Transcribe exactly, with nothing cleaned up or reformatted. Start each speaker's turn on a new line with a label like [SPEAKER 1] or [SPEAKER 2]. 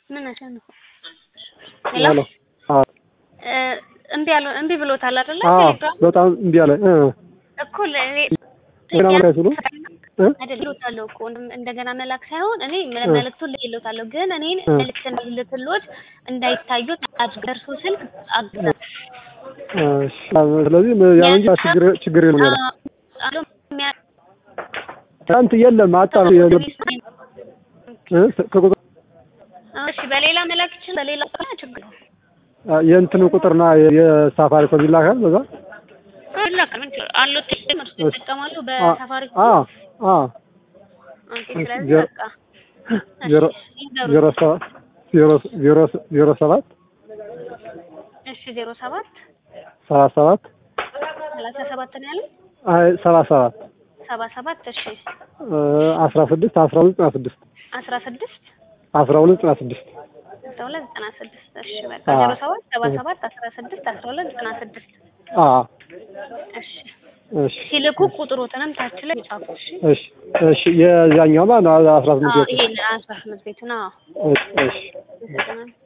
[SPEAKER 1] ምን አሸንፎ ሄሎ
[SPEAKER 2] አዎ
[SPEAKER 1] እምቢ ያለው እምቢ ብሎታል አይደል?
[SPEAKER 2] ቴሌግራም በጣም እምቢ አለ እ
[SPEAKER 1] እኮ ለኔ አይደለም እኮ እንደገና መላክ ሳይሆን እኔ መልእክቱን ልልዎታለሁ ግን እኔን መልእክቱን ልልክሎት እንዳይታዩት አድርገርሱ ስልክ አግዛ
[SPEAKER 2] እሺ ስለዚህ ያ እንጂ ችግር ችግር የለም ያለው አንተ የለም አጣር
[SPEAKER 1] እሺ በሌላ መላክችን በሌላ ችግር
[SPEAKER 2] የእንትን ቁጥርና የሳፋሪኮም ይላካል በዛ
[SPEAKER 1] ይላካል ምን አሉት ተጠቀማሉ በሳፋሪኮም
[SPEAKER 2] አ አ
[SPEAKER 1] አንተ ስለዚህ በቃ
[SPEAKER 2] ዜሮ ዜሮ ሰባት ዜሮ ዜሮ ዜሮ ሰባት
[SPEAKER 1] እሺ ዜሮ ሰባት
[SPEAKER 2] ሰላሳ ሰባት
[SPEAKER 1] ሰላሳ ሰባት ነው ያለው
[SPEAKER 2] አይ ሰላሳ ሰባት
[SPEAKER 1] ሰባ ሰባት እሺ
[SPEAKER 2] አስራ ስድስት አስራ ሁለት ዘጠና ስድስት
[SPEAKER 1] አስራ ስድስት
[SPEAKER 2] አስራ ሁለት ዘጠና ስድስት
[SPEAKER 1] አስራ ሁለት ዘጠና ስድስት እሺ በቃ ዜሮ ሰባት ሰባ ሰባት አስራ ስድስት አስራ ሁለት ዘጠና ስድስት
[SPEAKER 2] አ
[SPEAKER 1] እሺ
[SPEAKER 2] እሺ
[SPEAKER 1] ሲልኩ ቁጥሩንም ታች ላይ ጻፉ እሺ
[SPEAKER 2] እሺ እሺ የዛኛው ማለት አስራ ስምንት
[SPEAKER 1] አዎ ይሄ አስራ ስምንት ቤት ነው
[SPEAKER 2] እሺ እሺ